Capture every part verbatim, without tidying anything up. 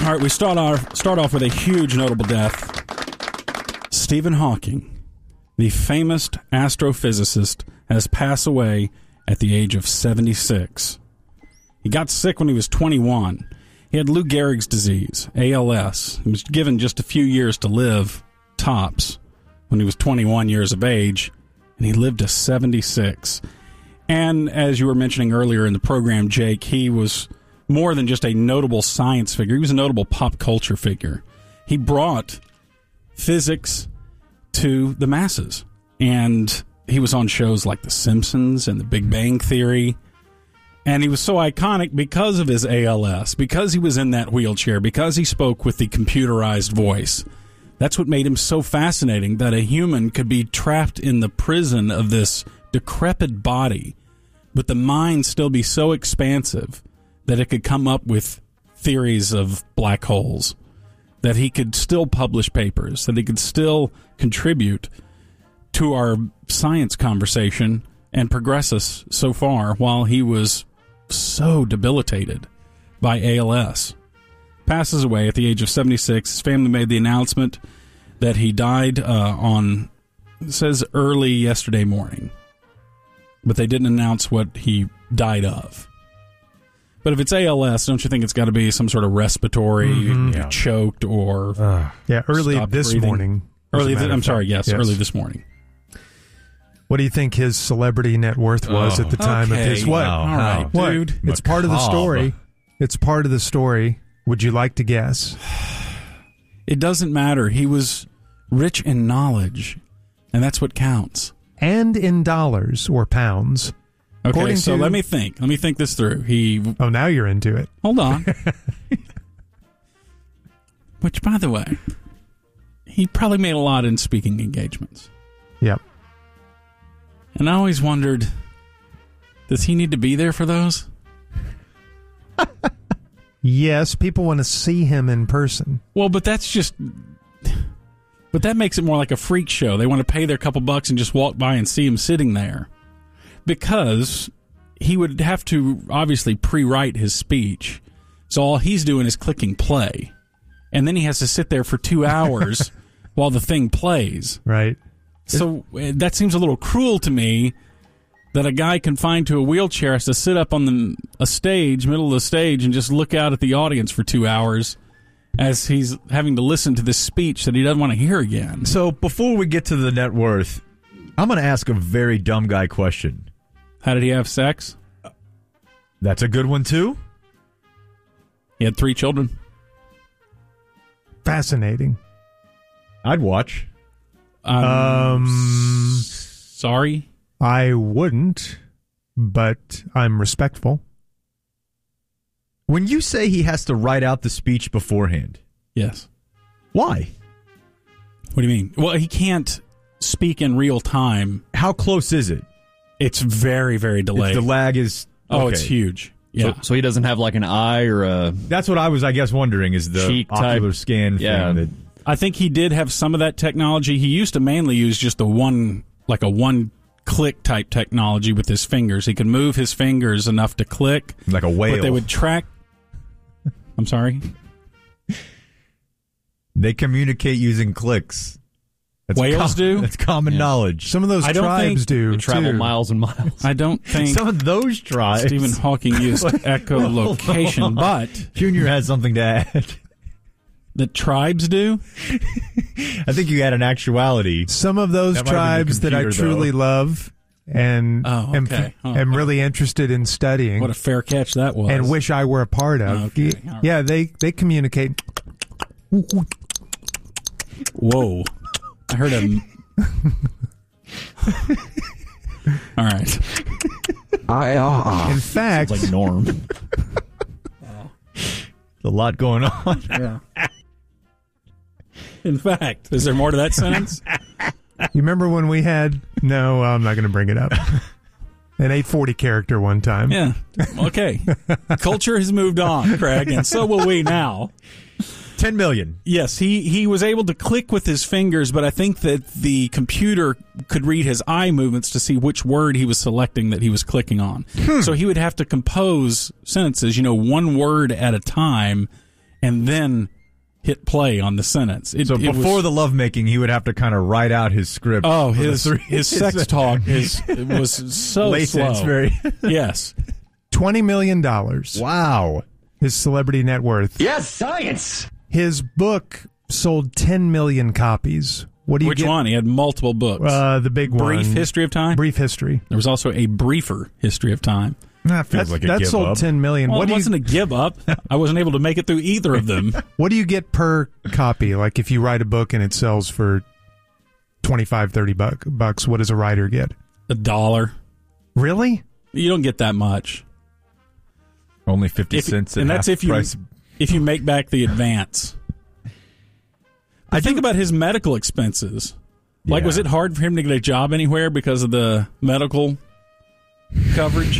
All right, we start off, start off with a huge notable death. Stephen Hawking, the famous astrophysicist, has passed away at the age of seventy-six. He got sick when he was twenty-one. He had Lou Gehrig's disease, A L S. He was given just a few years to live, tops, when he was twenty-one years of age, and he lived to seventy-six. And as you were mentioning earlier in the program, Jake, he was more than just a notable science figure. He was a notable pop culture figure. He brought physics to the masses. And he was on shows like The Simpsons and The Big Bang Theory. And he was so iconic because of his A L S, because he was in that wheelchair, because he spoke with the computerized voice. That's what made him so fascinating, that a human could be trapped in the prison of this decrepit body, but the mind still be so expansive that it could come up with theories of black holes, that he could still publish papers, that he could still contribute to our science conversation and progress us so far while he was so debilitated by A L S. Passes away at the age of seventy-six. His family made the announcement that he died uh, on, it says early yesterday morning, but they didn't announce what he died of. But if it's A L S, don't you think it's got to be some sort of respiratory, mm-hmm. yeah. choked, or uh, yeah, early this breathing. morning. Early, th- I'm sorry, yes, yes, early this morning. What do you think his celebrity net worth was oh, at the time okay. of his what? Wow. All right, what? dude. It's part of the story. It's part of the story. Would you like to guess? It doesn't matter. He was rich in knowledge, and that's what counts. And in dollars or pounds. Okay, According so to, let me think. Let me think this through. He. Oh, now you're into it. Hold on. Which, by the way, he probably made a lot in speaking engagements. Yep. And I always wondered, does he need to be there for those? Yes, people want to see him in person. Well, but that's just... But that makes it more like a freak show. They want to pay their couple bucks and just walk by and see him sitting there. Because he would have to obviously pre-write his speech. So all he's doing is clicking play. And then he has to sit there for two hours while the thing plays. Right. So that seems a little cruel to me, that a guy confined to a wheelchair has to sit up on the a stage, middle of the stage, and just look out at the audience for two hours as he's having to listen to this speech that he doesn't want to hear again. So before we get to the net worth, I'm going to ask a very dumb guy question. How did he have sex? That's a good one, too. He had three children. Fascinating. I'd watch. Um, um sorry? I wouldn't, but I'm respectful. When you say he has to write out the speech beforehand. Yes. Why? What do you mean? Well, he can't speak in real time. How close is it? It's very, very delayed. It's the lag is... Okay. Oh, it's huge. Yeah. So, so he doesn't have like an eye or a... That's what I was, I guess, wondering is the cheek ocular type. scan yeah. thing. That, I think he did have some of that technology. He used to mainly use just the one, like a one-click type technology with his fingers. He could move his fingers enough to click. Like a whale. But they would track... I'm sorry? They communicate using clicks. That's Whales com- do? That's common yeah. knowledge. Some of those I don't tribes think do, They travel too. miles and miles. I don't think... Some of those tribes. Stephen Hawking used echolocation, but... Junior has something to add. The tribes do? I think you had an actuality. Some of those That might have been the tribes that I computer, truly though. love and Oh, am, okay. Oh, am oh. really interested in studying What a fair catch that was. and wish I were a part of. Okay, Y- all right. Yeah, they, they communicate. Whoa. I heard a... All right. In fact, It's like Norm. There's a lot going on. Yeah. In fact, is there more to that sentence? you remember when we had... No, I'm not going to bring it up. An eight forty character one time. Yeah. Okay. Culture has moved on, Craig, and so will we now. Ten million. Yes, he, he was able to click with his fingers, but I think that the computer could read his eye movements to see which word he was selecting that he was clicking on. Hmm. So he would have to compose sentences, you know, one word at a time, and then hit play on the sentence. It, So it before was, the lovemaking, he would have to kind of write out his script. oh, for the his three- his sex talk is it was so latent, slow. very. Yes, twenty million dollars. Wow. His celebrity net worth. Yes, science. His book sold ten million copies. What do you which get? one? He had multiple books. Uh, the big Brief one. History of Time. Brief History. There was also a briefer History of Time. That feels That's, like a that give sold up. ten million. Well, what it do you wasn't a give up. I wasn't able to make it through either of them. What do you get per copy? Like if you write a book and it sells for twenty-five, thirty buck, bucks, what does a writer get? A dollar. Really? You don't get that much. Only fifty If- cents, at and that's half if you price. if you make back the advance. I think about his medical expenses. Like, Yeah. was it hard for him to get a job anywhere because of the medical coverage?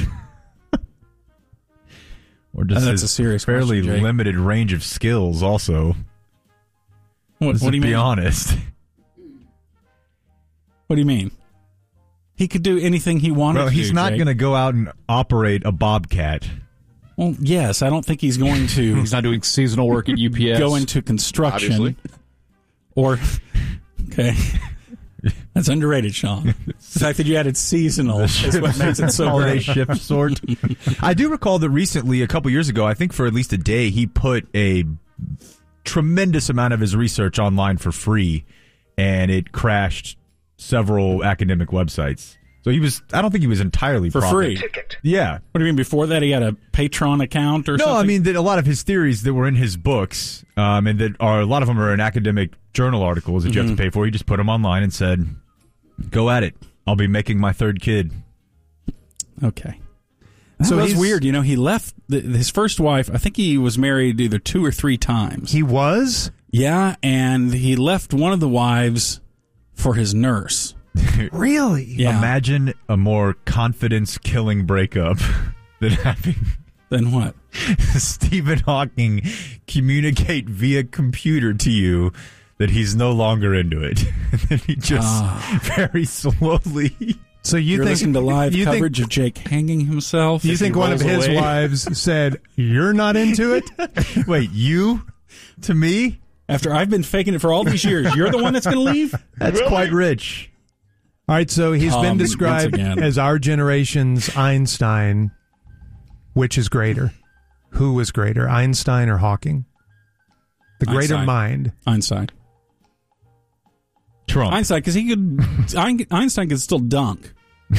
Or just Uh, that's his a serious fairly question, Jake. limited range of skills. Also, What, Let's what do you be mean? honest. What do you mean? He could do anything he wanted Well, to he's do, not Jake. going to go out and operate a bobcat. Well, yes, I don't think he's going to He's not doing seasonal work at U P S. go into construction. Obviously. Or, okay. That's underrated, Sean. The fact that you added seasonal is what makes it so holiday great. shift sort. I do recall that recently, a couple years ago, I think for at least a day, he put a tremendous amount of his research online for free, and it crashed several academic websites. So he was, I don't think he was entirely For profit. free. Yeah. What do you mean? Before that, he had a Patreon account or No, something? I mean that a lot of his theories that were in his books, um, and that are a lot of them are in academic journal articles that you have to pay for. He just put them online and said, "Go at it. I'll be making my third kid." Okay. That So was he's- weird. You know, he left the, his first wife. I think he was married either two or three times. He was? Yeah, and he left one of the wives for his nurse. Really? Yeah. Imagine a more confidence-killing breakup than having Then what? Stephen Hawking communicate via computer to you that he's no longer into it. And then he just Ah. very slowly. So you You're think listening to live you coverage think, of Jake hanging himself? you as he think one of rolls his away? wives said, "You're not into it"? Wait, you to me? After I've been faking it for all these years, you're the one that's going to leave? That's quite rich. All right, so he's Um, been once described again. as our generation's Einstein. Which is greater? Who was greater, Einstein or Hawking? The greater Einstein. mind. Einstein. Trump. Einstein, because he could. Ein- Einstein could still dunk.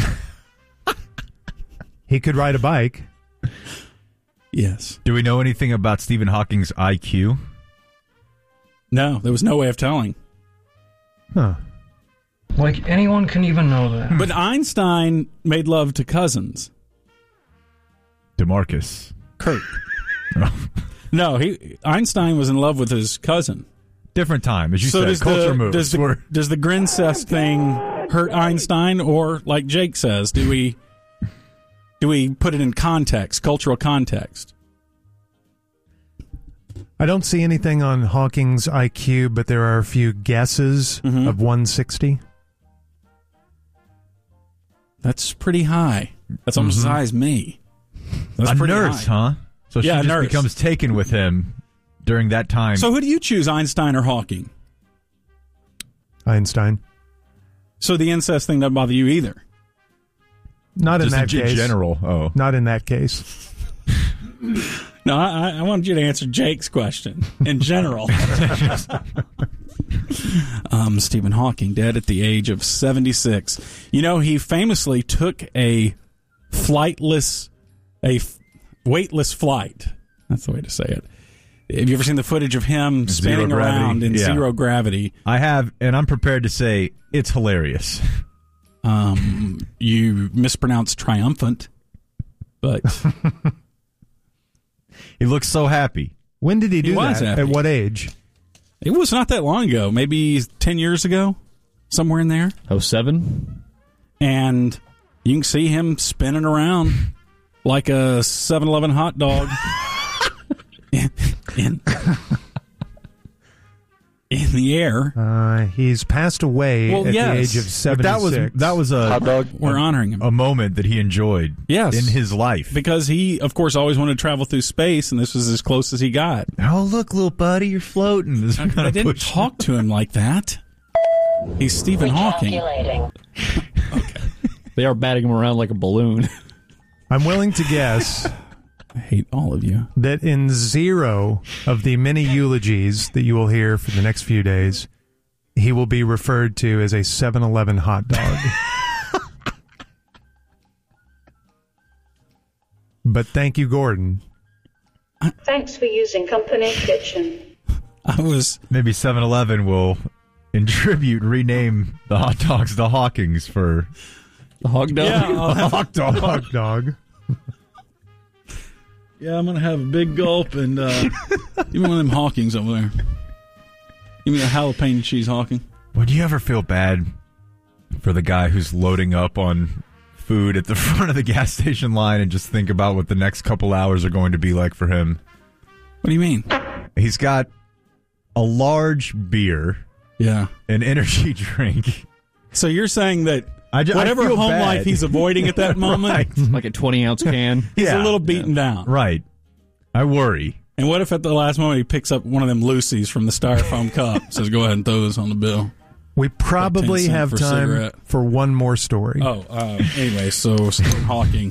He could ride a bike. Yes. Do we know anything about Stephen Hawking's I Q? No, there was no way of telling. Huh. Like anyone can even know that. But Einstein made love to cousins. DeMarcus. Kirk. No, he Einstein was in love with his cousin. Different time, as you so said. does Culture the, moves. Does the, We're- does the Grincest thing hurt Einstein, or like Jake says, do we do we put it in context, cultural context? I don't see anything on Hawking's I Q, but there are a few guesses Mhm. of one sixty. That's pretty high. That's almost as high as me. That's a pretty nurse, high. huh? So she Yeah, a just nurse. becomes taken with him during that time. So who do you choose, Einstein or Hawking? Einstein. So the incest thing doesn't bother you either. Not in just that in case. general. Oh. Not in that case. No, I, I wanted you to answer Jake's question in general. um, Stephen Hawking, dead at the age of seventy-six. You know, he famously took a flightless, a f- weightless flight. That's the way to say it. Have you ever seen the footage of him Zero spinning gravity. around in Yeah. zero gravity? I have, and I'm prepared to say it's hilarious. Um, you mispronounced triumphant, but He looks so happy. When did he do He was that? happy. At what age? it was not that long ago, maybe ten years ago, somewhere in there. Oh seven. And you can see him spinning around like a seven eleven hot dog in, in, in the the air. Uh, he's passed away Well, at yes. the age of But seventy-six. that was that was a Hot dog. We're honoring him. a moment that he enjoyed. Yes. in his life. Because he, of course, always wanted to travel through space, and this was as close as he got. Oh, look, little buddy, you're floating. This I, kind I of didn't push- talk to him like that. He's Stephen Hawking. Recalculating. They are batting him around like a balloon. I'm willing to guess I hate all of you. that in zero of the many eulogies that you will hear for the next few days, he will be referred to as a seven eleven hot dog. But thank you, Gordon. Thanks for using Company Kitchen. I was Maybe seven eleven will, in tribute, rename the hot dogs the Hawkings for The hog dog. yeah, I'll have- hot dog. Hot dog. yeah. I'm gonna have a big gulp and uh, give me one of them Hawkings over there. Give me a jalapeno cheese Hawking. Would you ever feel bad for the guy who's loading up on food at the front of the gas station line and just think about what the next couple hours are going to be like for him? What do you mean? He's got a large beer, Yeah. an energy drink. So you're saying that I ju- I whatever feel home bad. life he's avoiding at that moment, Right. Like a twenty ounce can. he's Yeah. a little beaten down. Right. I worry. And what if at the last moment he picks up one of them Lucy's from the styrofoam cup? Says, "Go ahead and throw this on the bill." We probably ten cent have for time cigarette. for one more story. Oh, uh, anyway, so Stephen Hawking.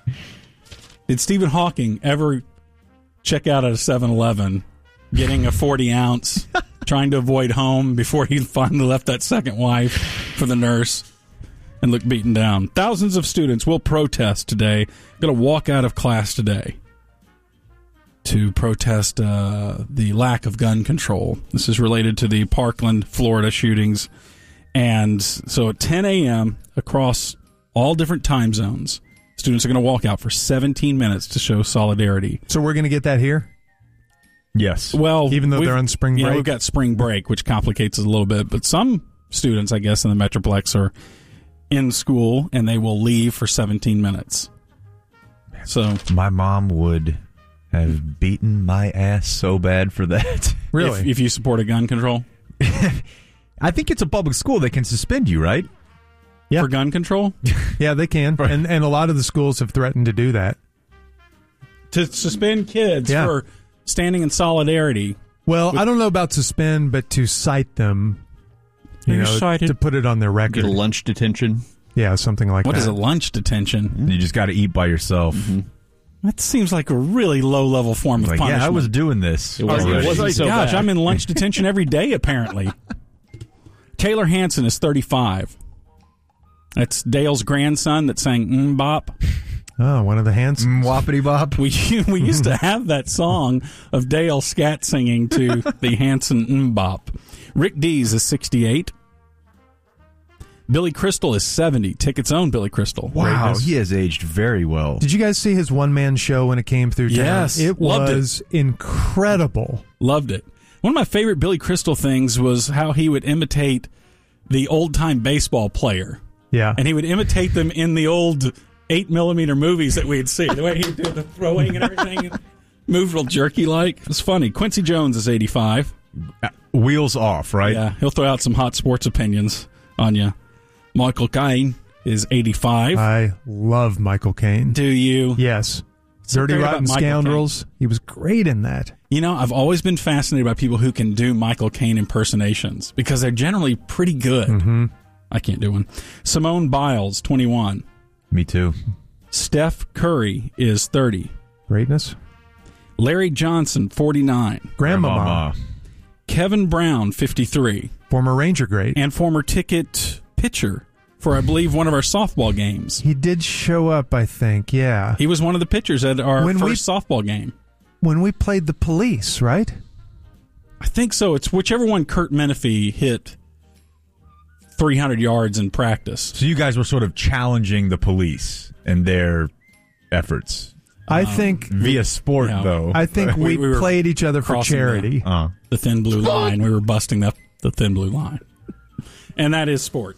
Did Stephen Hawking ever check out at a seven eleven, getting a forty ounce, trying to avoid home before he finally left that second wife for the nurse and looked beaten down? Thousands of students will protest today. Going to walk out of class today to protest uh, the lack of gun control. This is related to the Parkland, Florida shootings. And so at ten a.m. across all different time zones, students are going to walk out for seventeen minutes to show solidarity. So we're going to get that here? Yes. Well, Even though we've- they're on spring yeah, break? we've got spring break, which complicates it a little bit. But some students, I guess, in the Metroplex are in school, and they will leave for seventeen minutes. So My mom would have beaten my ass so bad for that. Really? if, if you support a gun control I think it's a public school. They can suspend you, right? Yeah. for gun control, Yeah, they can. And and a lot of the schools have threatened to do that. to suspend kids Yeah. for standing in solidarity. Well, I don't know about suspend, but to cite them, you You're know, cited. to put it on their record. Get a lunch detention. Yeah, something like What that. is a lunch detention? You just got to eat by yourself. That seems like a really low level form of Like, punishment. yeah, I was doing this. It wasn't- already. it wasn't so Gosh, bad. I'm in lunch detention every day, apparently. Taylor Hanson is thirty-five. That's Dale's grandson that sang Mm Bop. Oh, one of the Hansons. Mm, Whoppity bop. We we used to have that song of Dale scat singing to the Hanson Mm Bop. Rick Dees is sixty-eight. Billy Crystal is seventy. Tickets own Billy Crystal. Wow, Greatness. he has aged very well. Did you guys see his one man show when it came through town? Yes, It loved it. was incredible. Loved it. One of my favorite Billy Crystal things was how he would imitate the old-time baseball player. Yeah. And he would imitate them in the old eight millimeter movies that we'd see. The way he would do the throwing and everything. Moved real jerky-like. It was funny. Quincy Jones is eighty-five. Uh, Wheels off, right? Yeah, he'll throw out some hot sports opinions on you. Michael Caine is eighty-five. I love Michael Caine. Do you? Yes. So Dirty great about Rotten Michael Scoundrels. He was great in that. You know, I've always been fascinated by people who can do Michael Caine impersonations because they're generally pretty good. Mm-hmm. I can't do one. Simone Biles, twenty-one. Me too. Steph Curry is thirty. Greatness. Larry Johnson, forty-nine. Grandmama. Kevin Brown, fifty-three. Former Ranger great. And former ticket pitcher for, I believe, one of our softball games. He did show up, I think. Yeah. He was one of the pitchers at our When we- first softball game. When we played the Police, right? I think so. It's whichever one Kurt Menefee hit three hundred yards in practice. So you guys were sort of challenging the police and their efforts I think via sport, yeah. though. I think we, We- we were played each other for crossing charity. uh. The thin blue line. We were busting up the thin blue line. And that is sport.